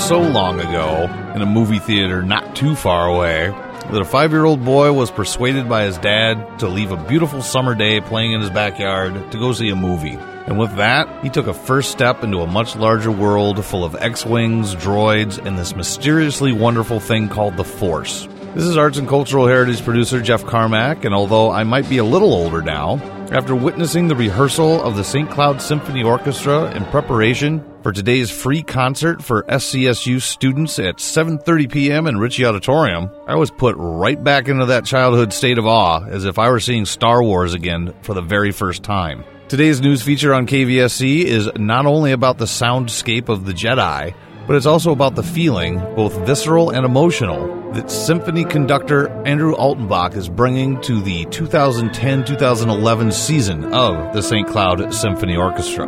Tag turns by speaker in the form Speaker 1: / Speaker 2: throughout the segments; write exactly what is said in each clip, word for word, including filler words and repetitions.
Speaker 1: so long ago, in a movie theater not too far away, that a five-year-old boy was persuaded by his dad to leave a beautiful summer day playing in his backyard to go see a movie. And with that, he took a first step into a much larger world full of X-Wings, droids, and this mysteriously wonderful thing called the Force. This is Arts and Cultural Heritage producer Jeff Carmack, and although I might be a little older now, after witnessing the rehearsal of the Saint Cloud Symphony Orchestra in preparation for today's free concert for S C S U students at seven thirty p.m. in Ritchie Auditorium, I was put right back into that childhood state of awe as if I were seeing Star Wars again for the very first time. Today's news feature on K V S C is not only about the soundscape of the Jedi, but it's also about the feeling, both visceral and emotional, that symphony conductor Andrew Altenbach is bringing to the two thousand ten to two thousand eleven season of the Saint Cloud Symphony Orchestra.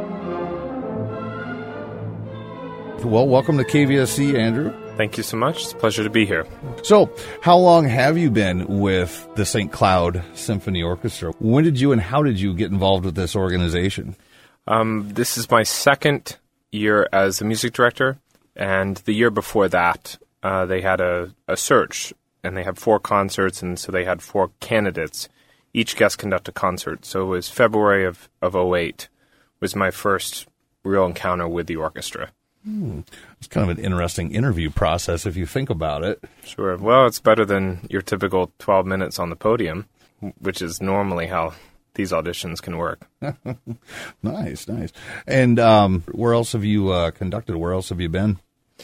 Speaker 1: Well, welcome to K V S C, Andrew.
Speaker 2: Thank you so much. It's a pleasure to be here.
Speaker 1: So, how long have you been with the Saint Cloud Symphony Orchestra? When did you and how did you get involved with this organization?
Speaker 2: Um, this is my second year as a music director, and the year before that, uh, they had a, a search, and they had four concerts, and so they had four candidates. Each guest conduct a concert. So it was February of, of oh eight was my first real encounter with the orchestra.
Speaker 1: Hmm. It's kind of an interesting interview process if you think about it.
Speaker 2: Sure. Well, it's better than your typical twelve minutes on the podium, which is normally how these auditions can work.
Speaker 1: Nice, nice. And um, where else have you uh, conducted? Where else have you been?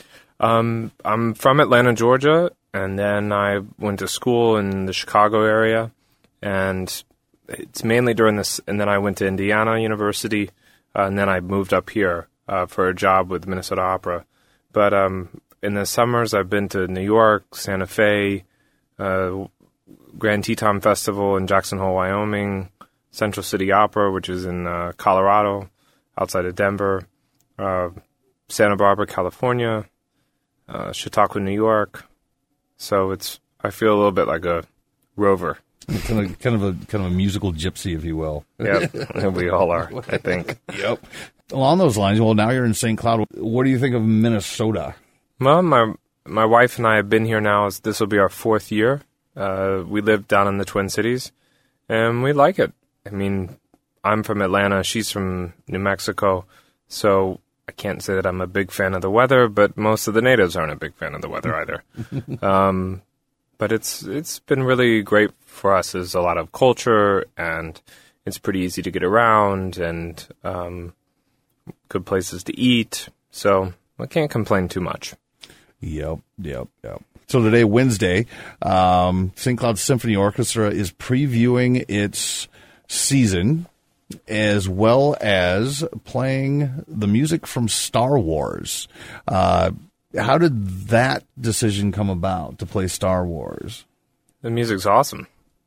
Speaker 2: Um, I'm from Atlanta, Georgia, and then I went to school in the Chicago area, and it's mainly during this, and then I went to Indiana University, uh, and then I moved up here uh, for a job with Minnesota Opera. But um, in the summers, I've been to New York, Santa Fe, uh, Grand Teton Festival in Jackson Hole, Wyoming, Central City Opera, which is in uh, Colorado, outside of Denver, uh, Santa Barbara, California, uh, Chautauqua, New York. So it's I feel a little bit like a rover.
Speaker 1: Kind of, kind of a kind of a musical gypsy, if you will.
Speaker 2: Yeah, we all are, I think.
Speaker 1: Yep. Along those lines, well, now you're in Saint Cloud. What do you think of Minnesota?
Speaker 2: Well, my my wife and I have been here now. This will be our fourth year. Uh, we live down in the Twin Cities, and we like it. I mean, I'm from Atlanta. She's from New Mexico, so I can't say that I'm a big fan of the weather, but most of the natives aren't a big fan of the weather either. um, but it's it's been really great for us. There's a lot of culture, and it's pretty easy to get around, and um, good places to eat. So I can't complain too much.
Speaker 1: Yep, yep, yep. So today, Wednesday, um, Saint Cloud Symphony Orchestra is previewing its season, as well as playing the music from Star Wars. Uh, how did that decision come about to play Star Wars?
Speaker 2: The music's awesome.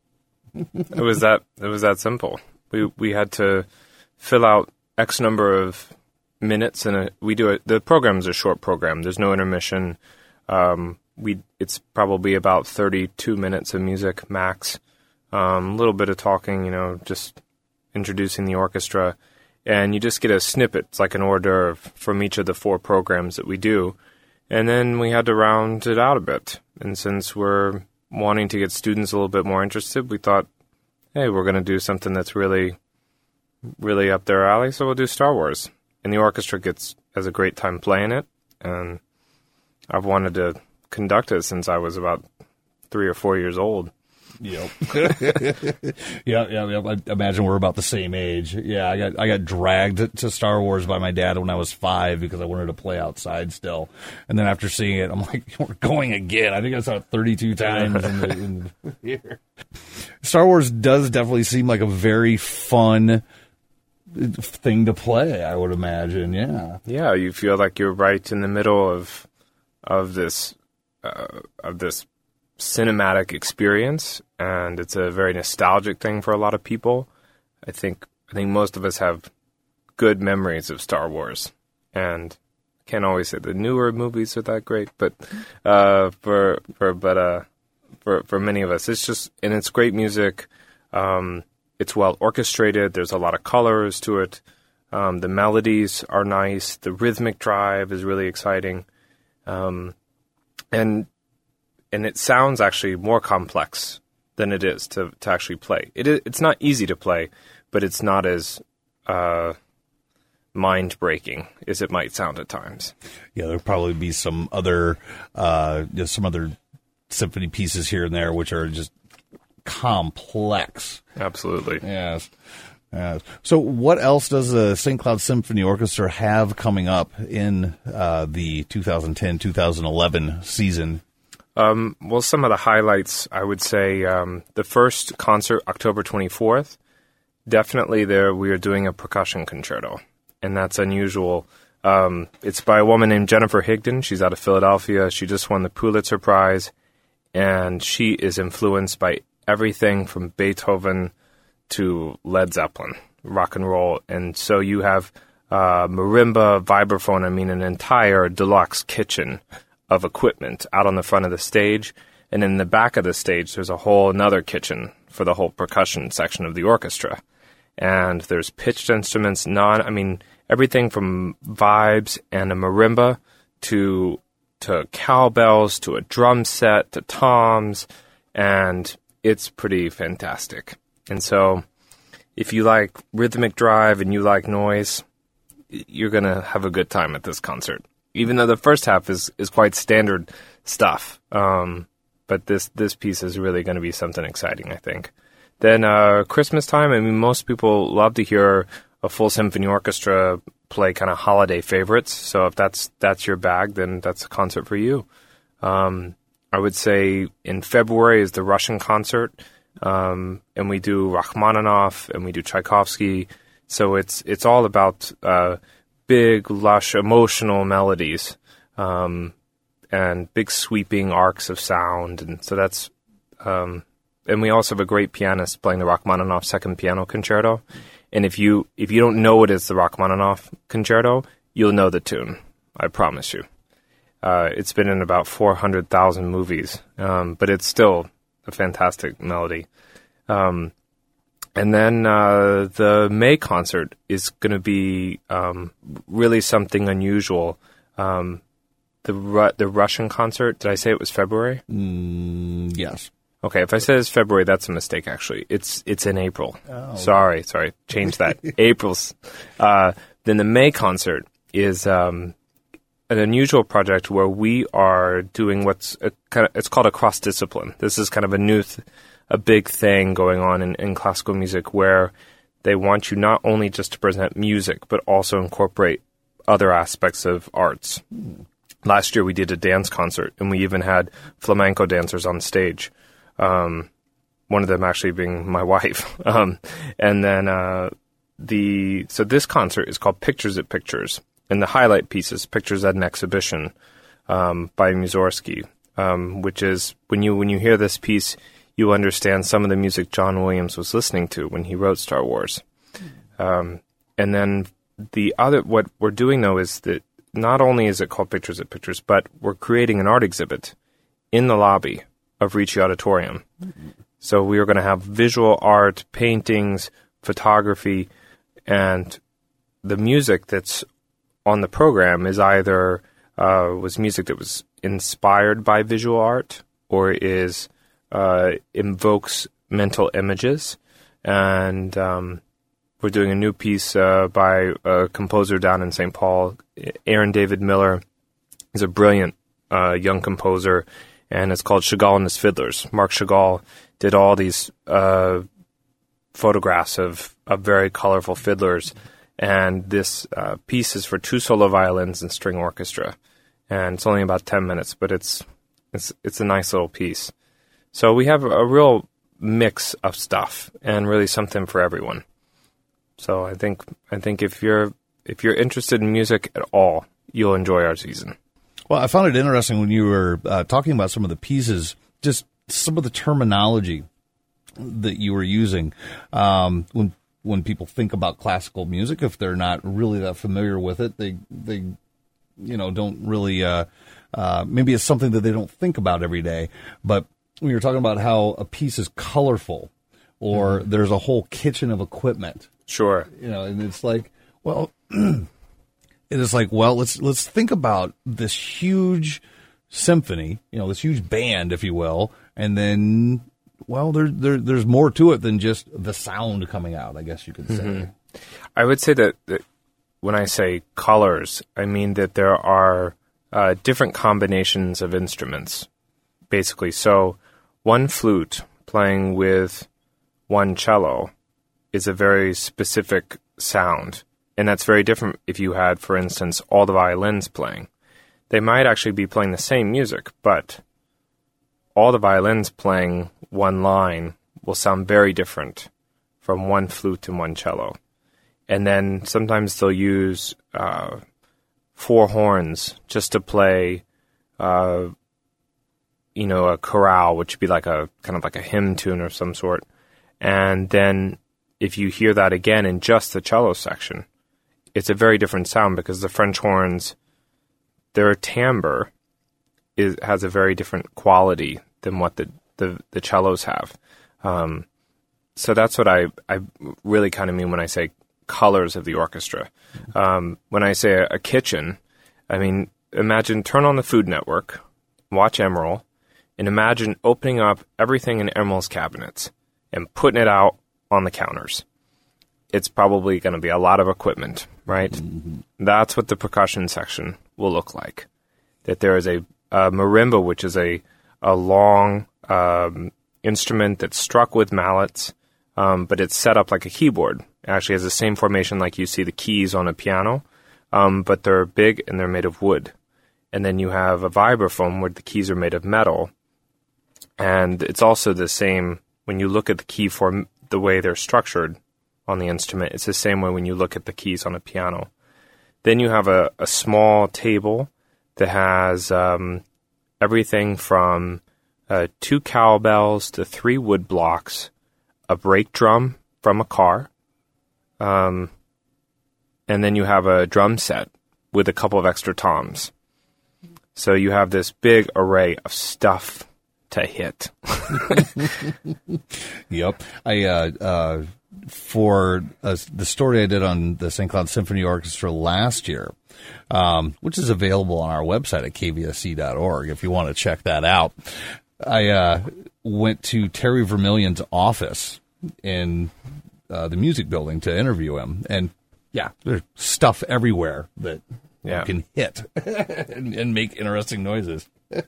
Speaker 2: it was that it was that simple. We we had to fill out X number of minutes, and we do it. The program's a short program. There's no intermission. Um, we it's probably about thirty-two minutes of music max. Um, a little bit of talking, you know, just introducing the orchestra, and you just get a snippet. It's like an hors d'oeuvre from each of the four programs that we do, and then we had to round it out a bit. And since we're wanting to get students a little bit more interested, we thought, hey, we're going to do something that's really, really up their alley, so we'll do Star Wars. And the orchestra gets has a great time playing it, and I've wanted to conduct it since I was about three or four years old.
Speaker 1: Yep. yeah, yeah, yeah. I imagine we're about the same age. Yeah, I got I got dragged to Star Wars by my dad when I was five because I wanted to play outside still. And then after seeing it, I'm like, we're going again. I think I saw it thirty-two times in the, in the year. Star Wars does definitely seem like a very fun thing to play, I would imagine. Yeah.
Speaker 2: Yeah, you feel like you're right in the middle of of this uh, of this cinematic experience, and it's a very nostalgic thing for a lot of people. I think I think most of us have good memories of Star Wars, and can't always say the newer movies are that great, but uh, for for but uh for for many of us, it's just and it's great music. Um, it's well orchestrated. There's a lot of colors to it. Um, the melodies are nice. The rhythmic drive is really exciting, Um, and and it sounds actually more complex than it is to, to actually play. It is, it's not easy to play, but it's not as uh, mind-breaking as it might sound at times.
Speaker 1: Yeah, there'll probably be some other uh, just some other symphony pieces here and there which are just complex.
Speaker 2: Absolutely.
Speaker 1: Yes. Yes. So what else does the Saint Cloud Symphony Orchestra have coming up in uh, the twenty ten twenty eleven season?
Speaker 2: Um, well, some of the highlights, I would say, um, the first concert, October twenty-fourth, definitely there we are doing a percussion concerto, and that's unusual. Um, it's by a woman named Jennifer Higdon. She's out of Philadelphia. She just won the Pulitzer Prize, and she is influenced by everything from Beethoven to Led Zeppelin, rock and roll. And so you have uh, marimba, vibraphone, I mean an entire deluxe kitchen of equipment out on the front of the stage. And in the back of the stage, there's a whole another kitchen for the whole percussion section of the orchestra. And there's pitched instruments, non, I mean, everything from vibes and a marimba to to cowbells to a drum set to toms, and it's pretty fantastic. And so if you like rhythmic drive and you like noise, you're going to have a good time at this concert. Even though the first half is, is quite standard stuff. Um, but this, this piece is really going to be something exciting, I think. Then uh, Christmas time, I mean, most people love to hear a full symphony orchestra play kind of holiday favorites. So if that's that's your bag, then that's a concert for you. Um, I would say in February is the Russian concert. Um, and we do Rachmaninoff and we do Tchaikovsky. So it's it's all about uh, big, lush, emotional melodies um, and big sweeping arcs of sound. And so that's um, and we also have a great pianist playing the Rachmaninoff Second Piano Concerto. And if you if you don't know it is the Rachmaninoff Concerto, you'll know the tune. I promise you. Uh, it's been in about four hundred thousand movies, um, but it's still a fantastic melody. Um, and then uh, the May concert is going to be um, really something unusual. Um, the Ru- the Russian concert, did I say it was February?
Speaker 1: Mm, yes.
Speaker 2: Okay, if I said it's February, that's a mistake, actually. It's it's in April.
Speaker 1: Oh.
Speaker 2: Sorry, sorry. Change that. April's. Uh, then the May concert is um, an unusual project where we are doing what's a, kind of, it's called a cross-discipline. This is kind of a new, th- a big thing going on in, in classical music where they want you not only just to present music, but also incorporate other aspects of arts. Mm. Last year we did a dance concert, and we even had flamenco dancers on stage. Um, one of them actually being my wife. um, and then uh, the so this concert is called Pictures at Pictures, and the highlight piece is Pictures at an Exhibition um, by Mussorgsky, um, which is when you when you hear this piece, you understand some of the music John Williams was listening to when he wrote Star Wars. Um, and then the other what we're doing though is that not only is it called Pictures at Pictures, but we're creating an art exhibit in the lobby of Ricci Auditorium. Mm-hmm. So we are going to have visual art, paintings, photography, and the music that's on the program is either uh, was music that was inspired by visual art or is uh, invokes mental images. And um, we're doing a new piece uh, by a composer down in Saint Paul, Aaron David Miller. He's a brilliant uh, young composer, and it's called Chagall and His Fiddlers. Marc Chagall did all these uh, photographs of, of very colorful fiddlers, and this uh, piece is for two solo violins and string orchestra, and it's only about ten minutes, but it's it's it's a nice little piece. So we have a, a real mix of stuff, and really something for everyone. So I think I think if you're if you're interested in music at all, you'll enjoy our season.
Speaker 1: Well, I found it interesting when you were uh, talking about some of the pieces, just some of the terminology that you were using. Um, when when people think about classical music, if they're not really that familiar with it, they they you know don't really uh, uh, maybe it's something that they don't think about every day. But when you're talking about how a piece is colorful, or mm-hmm. there's a whole kitchen of equipment,
Speaker 2: sure,
Speaker 1: you know, and it's like, well. it is like, well, let's let's think about this huge symphony, you know, this huge band, if you will, and then, well, there, there there's more to it than just the sound coming out, I guess you could say. Mm-hmm.
Speaker 2: I would say that, that when I say colors, I mean that there are uh, different combinations of instruments, basically. So one flute playing with one cello is a very specific sound, and that's very different if you had, for instance, all the violins playing. They might actually be playing the same music, but all the violins playing one line will sound very different from one flute and one cello. And then sometimes they'll use uh, four horns just to play, uh, you know, a chorale, which would be like a kind of like a hymn tune or some sort. And then if you hear that again in just the cello section, it's a very different sound because the French horns, their timbre is has a very different quality than what the the, the cellos have. Um, so that's what I I really kind of mean when I say colors of the orchestra. Um, when I say a, a kitchen, I mean, imagine, turn on the Food Network, watch Emeril, and imagine opening up everything in Emeril's cabinets and putting it out on the counters. It's probably going to be a lot of equipment, right? Mm-hmm. That's what the percussion section will look like. That there is a, a marimba, which is a, a long um, instrument that's struck with mallets, um, but it's set up like a keyboard. It actually has the same formation like you see the keys on a piano, um, but they're big and they're made of wood. And then you have a vibraphone where the keys are made of metal. And it's also the same when you look at the key form, the way they're structured on the instrument. It's the same way when you look at the keys on a piano. Then you have a, a small table that has um, everything from uh, two cowbells to three wood blocks, a brake drum from a car, um, and then you have a drum set with a couple of extra toms. So you have this big array of stuff to hit.
Speaker 1: Yep. I uh, uh, for uh, the story I did on the Saint Cloud Symphony Orchestra last year, um, which is available on our website at k v s c dot org if you want to check that out. I uh, went to Terry Vermillion's office in uh, the music building to interview him, and yeah, there's stuff everywhere that yeah. you can hit and, and make interesting noises.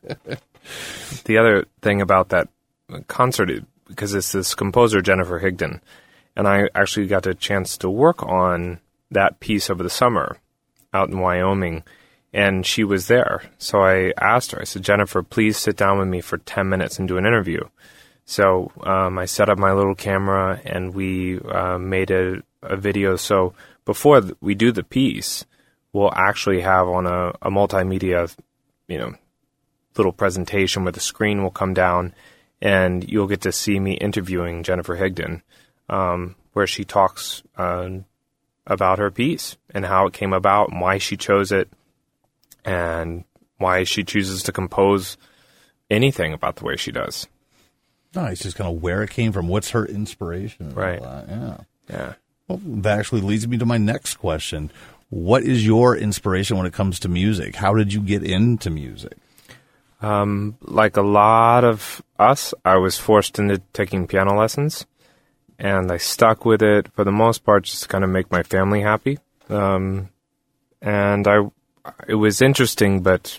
Speaker 2: The other thing about that concert, because it's this composer, Jennifer Higdon, and I actually got a chance to work on that piece over the summer out in Wyoming, and she was there. So I asked her, I said, Jennifer, please sit down with me for ten minutes and do an interview. So um, I set up my little camera, and we uh, made a, a video. So before th- we do the piece, we'll actually have on a, a multimedia, you know, little presentation where the screen will come down, and you'll get to see me interviewing Jennifer Higdon, um, where she talks uh, about her piece and how it came about and why she chose it and why she chooses to compose anything about the way she does.
Speaker 1: Nice, just kind of where it came from. What's her inspiration?
Speaker 2: Right.
Speaker 1: Yeah.
Speaker 2: Yeah.
Speaker 1: Well, that actually leads me to my next question. What is your inspiration when it comes to music? How did you get into music?
Speaker 2: Um, like a lot of us, I was forced into taking piano lessons, and I stuck with it for the most part just to kind of make my family happy. Um, and I, it was interesting, but,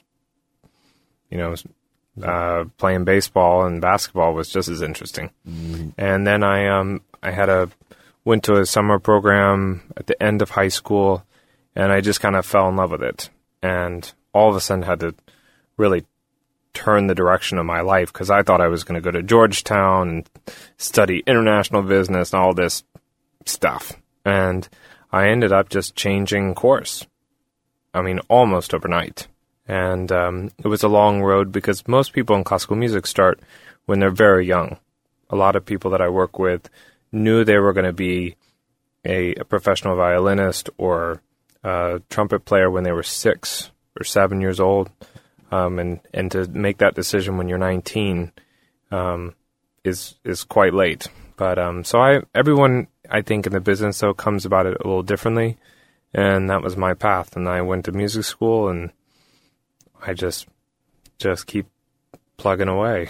Speaker 2: you know, uh, playing baseball and basketball was just as interesting. Mm-hmm. And then I, um, I had a, went to a summer program at the end of high school, and I just kind of fell in love with it. And all of a sudden had to really turn the direction of my life, because I thought I was going to go to Georgetown and study international business and all this stuff. And I ended up just changing course. I mean, almost overnight. And um, it was a long road, because most people in classical music start when they're very young. A lot of people that I work with knew they were going to be a, a professional violinist or a trumpet player when they were six or seven years old. Um, and, and to make that decision when you're nineteen um, is is quite late. But um, so I everyone I think in the business though comes about it a little differently, and that was my path. And I went to music school, and I just just keep plugging away.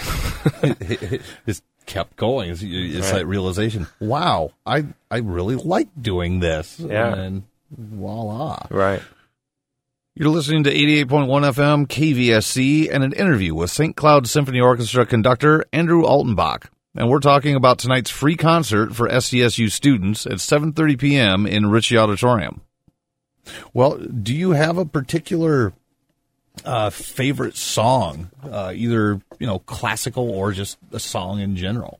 Speaker 1: Just kept going. It's, it's
Speaker 2: Right.
Speaker 1: that realization. Wow, I I really like doing this.
Speaker 2: Yeah.
Speaker 1: And voila.
Speaker 2: Right.
Speaker 1: You're listening to eighty-eight point one F M K V S C and an interview with Saint Cloud Symphony Orchestra conductor Andrew Altenbach. And we're talking about tonight's free concert for S C S U students at seven thirty p.m. in Ritchie Auditorium. Well, do you have a particular uh, favorite song, uh, either, you know, classical or just a song in general?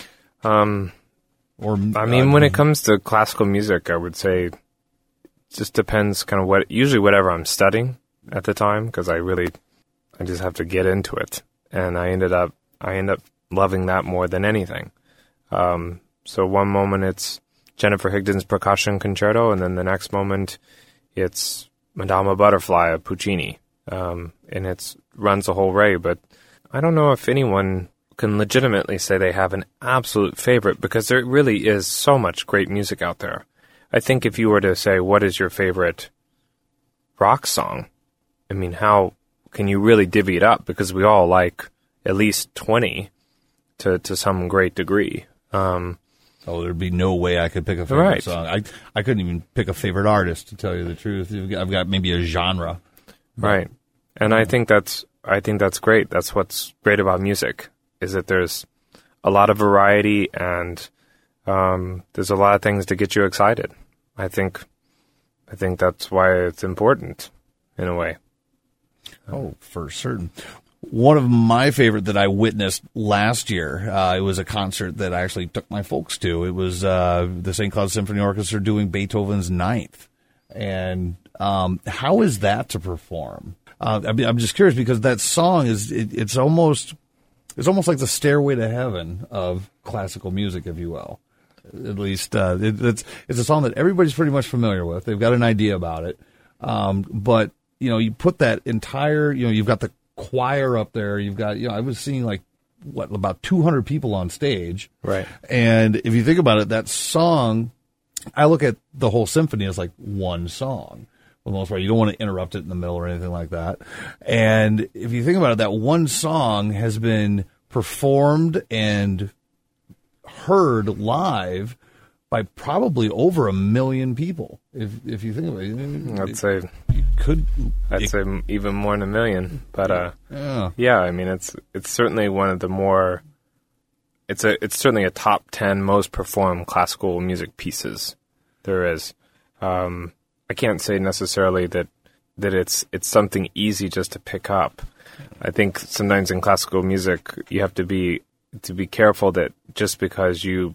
Speaker 2: Um,
Speaker 1: Or
Speaker 2: I mean,
Speaker 1: uh,
Speaker 2: when it comes to classical music, I would say it just depends kind of what, usually whatever I'm studying at the time, because I really, I just have to get into it. And I ended up, I end up loving that more than anything. Um, so one moment it's Jennifer Higdon's Percussion Concerto, and then the next moment it's Madama Butterfly of Puccini. Um, and it's runs the whole way, but I don't know if anyone can legitimately say they have an absolute favorite, because there really is so much great music out there. I think if you were to say, what is your favorite rock song? I mean, how can you really divvy it up? Because we all like at least twenty to, to some great degree. Um,
Speaker 1: Oh, there'd be no way I could pick a favorite
Speaker 2: Right.
Speaker 1: song. I I couldn't even pick a favorite artist, to tell you the truth. I've got maybe a genre.
Speaker 2: Right. And I think that's I think that's great. That's what's great about music, is that there's a lot of variety, and um, there's a lot of things to get you excited. I think I think that's why it's important in a way.
Speaker 1: Oh, for certain. One of my favorite that I witnessed last year, uh, it was a concert that I actually took my folks to. It was uh, the Saint Cloud Symphony Orchestra doing Beethoven's Ninth. And um, how is that to perform? Uh, I mean, I'm just curious, because that song is, it, it's almost, it's almost like the Stairway to Heaven of classical music, if you will. At least uh, it, it's it's a song that everybody's pretty much familiar with. They've got an idea about it. Um, but, you know, you put that entire, you know, you've got the choir up there. You've got, you know, I was seeing like, what, about two hundred people on stage.
Speaker 2: Right.
Speaker 1: And if you think about it, that song, I look at the whole symphony as like one song. For the most part, you don't want to interrupt it in the middle or anything like that. And if you think about it, that one song has been performed and heard live by probably over a million people. If if you think about it,
Speaker 2: I'd
Speaker 1: it,
Speaker 2: say
Speaker 1: it could.
Speaker 2: I'd
Speaker 1: it,
Speaker 2: say even more than a million. But uh,
Speaker 1: yeah.
Speaker 2: yeah, I mean, it's it's certainly one of the more. It's a it's certainly a top ten most performed classical music pieces there is. Um, I can't say necessarily that that it's it's something easy just to pick up. I think sometimes in classical music you have to be to be careful that just because you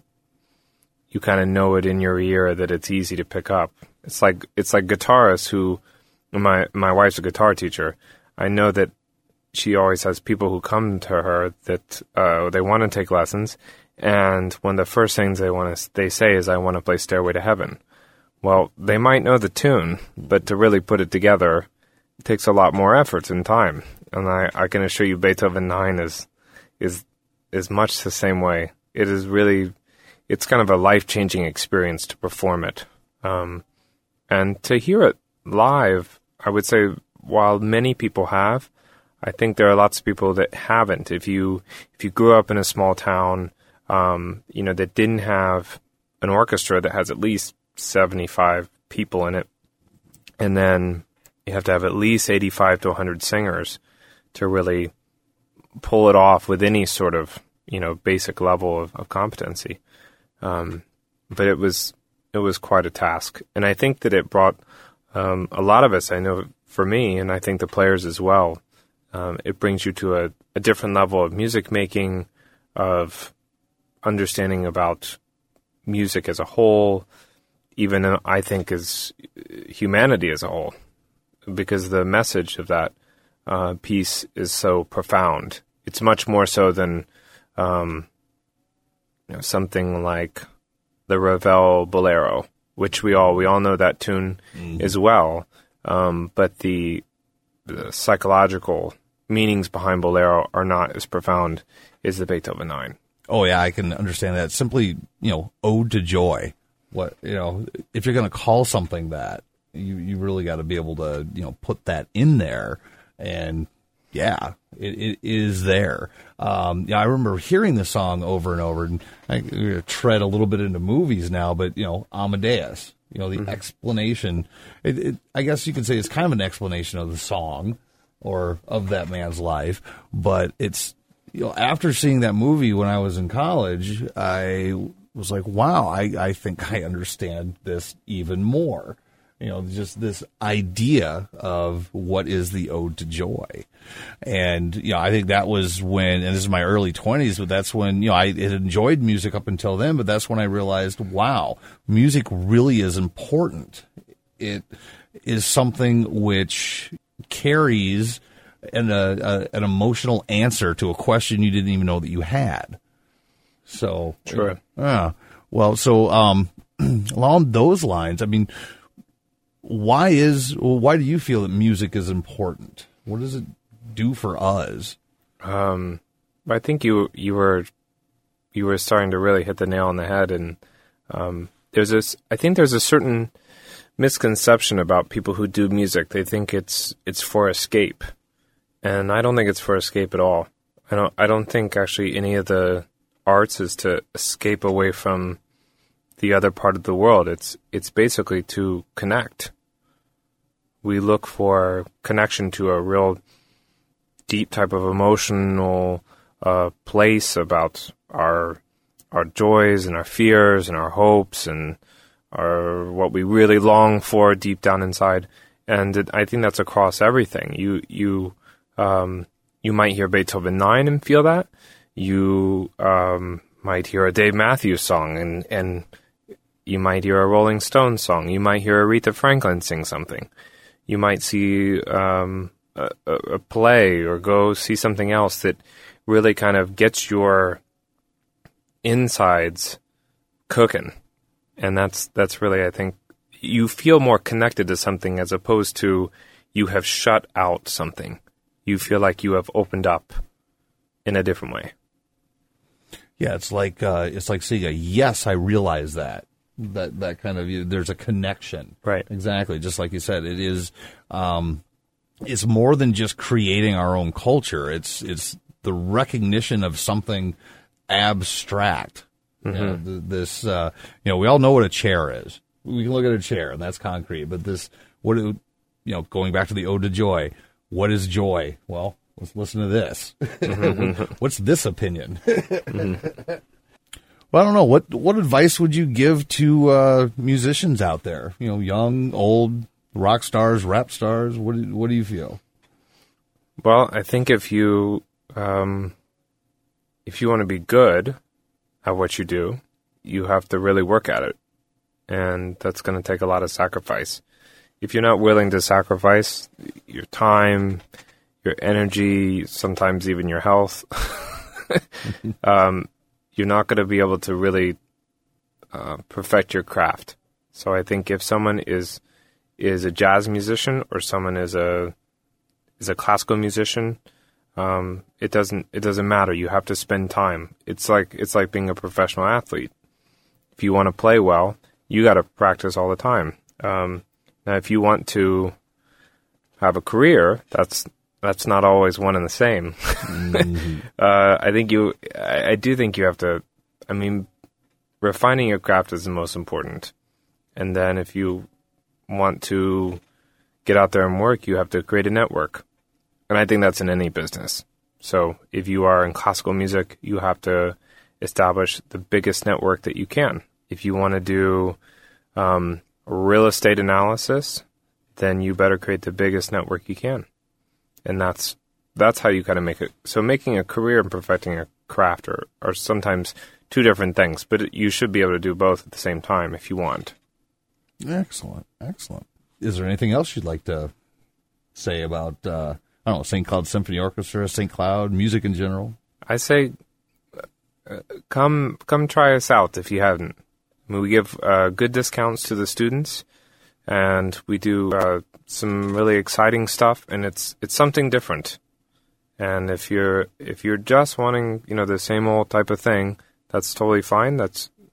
Speaker 2: you kind of know it in your ear that it's easy to pick up. It's like it's like guitarists who my my wife's a guitar teacher. I know that she always has people who come to her that uh, they want to take lessons, and one of the first things they want to they say is, "I want to play Stairway to Heaven." Well, they might know the tune, but to really put it together, it takes a lot more effort and time. And I, I can assure you, Beethoven Nine is is is much the same way. It is really, it's kind of a life changing experience to perform it, um, and to hear it live. I would say, while many people have, I think there are lots of people that haven't. If you if you grew up in a small town, um, you know, that didn't have an orchestra that has at least seventy-five people in it, and then you have to have at least eighty-five to one hundred singers to really pull it off with any sort of, you know, basic level of, of competency. Um, but it was it was quite a task, and I think that it brought um, a lot of us. I know for me, and I think the players as well. Um, it brings you to a, a different level of music making, of understanding about music as a whole, even uh, I think as humanity as a whole, because the message of that uh, piece is so profound. It's much more so than um, you know, something like the Ravel Bolero, which we all we all know that tune mm-hmm. as well. Um, but the, the psychological meanings behind Bolero are not as profound as the Beethoven Nine.
Speaker 1: Oh yeah, I can understand that. Simply, you know, ode to joy. What, you know, if you're going to call something that, You you really got to be able to, you know, put that in there, and yeah, it, it is there. Um, yeah, I remember hearing the song over and over, and I uh, tread a little bit into movies now, but you know, Amadeus, you know, the mm-hmm. explanation. It, it, I guess you could say it's kind of an explanation of the song or of that man's life, but it's, you know, after seeing that movie when I was in college, I was like, wow, I, I think I understand this even more. You know, just this idea of what is the ode to joy. And, you know, I think that was when, and this is my early twenties, but that's when, you know, I had enjoyed music up until then, but that's when I realized, wow, music really is important. It is something which carries an, a, a, an emotional answer to a question you didn't even know that you had. So,
Speaker 2: sure.
Speaker 1: Uh, well, so um, along those lines, I mean, Why is well, why do you feel that music is important? What does it do for us?
Speaker 2: Um, I think you you were you were starting to really hit the nail on the head, and um, there's this. I think there's a certain misconception about people who do music. They think it's it's for escape, and I don't think it's for escape at all. I don't I don't think actually any of the arts is to escape away from the other part of the world. It's it's basically to connect. We look for connection to a real deep type of emotional uh, place about our our joys and our fears and our hopes and our what we really long for deep down inside. And it, I think that's across everything. You you um, you might hear Beethoven nine and feel that. You um, might hear a Dave Matthews song and and you might hear a Rolling Stones song. You might hear Aretha Franklin sing something. You might see um, a, a play or go see something else that really kind of gets your insides cooking. And that's that's really, I think, you feel more connected to something as opposed to you have shut out something. You feel like you have opened up in a different way.
Speaker 1: Yeah, it's like uh, it's like saying, a, yes, I realize that. That that kind of, there's a connection.
Speaker 2: Right.
Speaker 1: Exactly. Just like you said, it is, um, it's more than just creating our own culture. It's, it's the recognition of something abstract. Mm-hmm. You know, th- this, uh, you know, we all know what a chair is. We can look at a chair and that's concrete, but this, what, you know, going back to the ode to joy, what is joy? Well, let's listen to this. Mm-hmm. What's this opinion? Mm-hmm. Well, I don't know. What what advice would you give to uh, musicians out there? You know, young, old, rock stars, rap stars. What do, what do you feel?
Speaker 2: Well, I think if you um, if you want to be good at what you do, you have to really work at it, and that's going to take a lot of sacrifice. If you're not willing to sacrifice your time, your energy, sometimes even your health, um, you're not going to be able to really uh, perfect your craft. So I think if someone is is a jazz musician or someone is a is a classical musician, um, it doesn't it doesn't matter. You have to spend time. It's like it's like being a professional athlete. If you want to play well, you got to practice all the time. Um, now, if you want to have a career, that's That's not always one and the same. Mm-hmm. uh, I think you, I, I do think you have to, I mean, refining your craft is the most important. And then if you want to get out there and work, you have to create a network. And I think that's in any business. So if you are in classical music, you have to establish the biggest network that you can. If you want to do um, real estate analysis, then you better create the biggest network you can. And that's that's how you kind of make it. So making a career and perfecting a craft are, are sometimes two different things, but you should be able to do both at the same time if you want.
Speaker 1: Excellent, excellent. Is there anything else you'd like to say about, uh, I don't know, Saint Cloud Symphony Orchestra, Saint Cloud, music in general?
Speaker 2: I say uh, come come try us out if you haven't. I mean, we give uh, good discounts to the students, and we do uh, some really exciting stuff, and it's it's something different. And if you're if you're just wanting, you know, the same old type of thing, that's totally fine. That's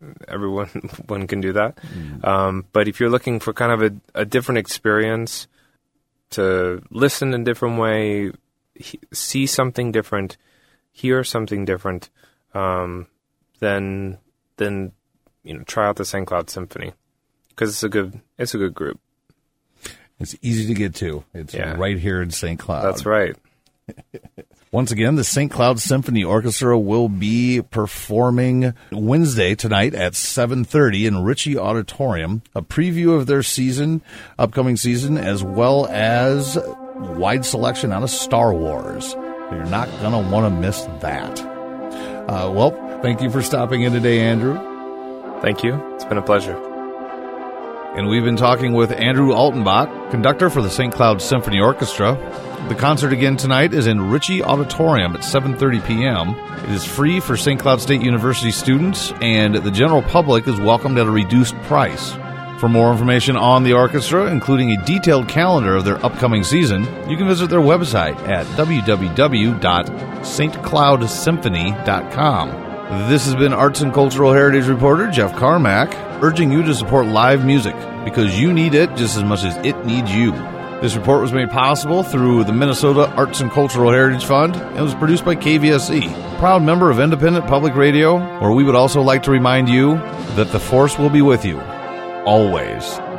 Speaker 2: everyone one can do that. Mm. Um, but if you're looking for kind of a, a different experience, to listen in a different way, he, see something different, hear something different, um, then then you know try out the Saint Cloud Symphony, because it's a good it's a good group.
Speaker 1: It's easy to get to. It's yeah. right here in Saint Cloud.
Speaker 2: That's right.
Speaker 1: Once again, the Saint Cloud Symphony Orchestra will be performing Wednesday tonight at seven thirty in Ritchie Auditorium. A preview of their season, upcoming season, as well as wide selection out of Star Wars. You're not going to want to miss that. Uh, well, thank you for stopping in today, Andrew.
Speaker 2: Thank you. It's been a pleasure.
Speaker 1: And we've been talking with Andrew Altenbach, conductor for the Saint Cloud Symphony Orchestra. The concert again tonight is in Ritchie Auditorium at seven thirty p.m. It is free for Saint Cloud State University students, and the general public is welcomed at a reduced price. For more information on the orchestra, including a detailed calendar of their upcoming season, you can visit their website at w w w dot st cloud symphony dot com. This has been Arts and Cultural Heritage reporter Jeff Carmack, urging you to support live music, because you need it just as much as it needs you. This report was made possible through the Minnesota Arts and Cultural Heritage Fund and was produced by K V S C, a proud member of Independent Public Radio, where we would also like to remind you that the Force will be with you, always.